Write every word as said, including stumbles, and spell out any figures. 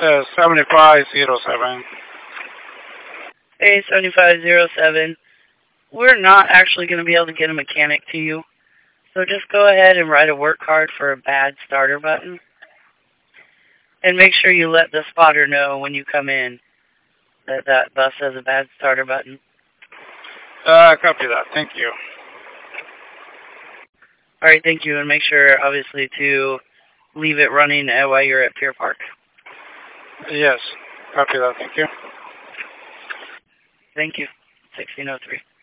Uh, seventy-five zero seven. Hey, seventy-five zero seven. We're not actually going to be able to get a mechanic to you. So just go ahead and write a work card for a bad starter button. And make sure you let the spotter know when you come in that that bus has a bad starter button. Uh, copy that. Thank you. All right, thank you. And make sure, obviously, to leave it running uh, while you're at Pier Park. Yes, copy that. Thank you. Thank you. sixteen oh three.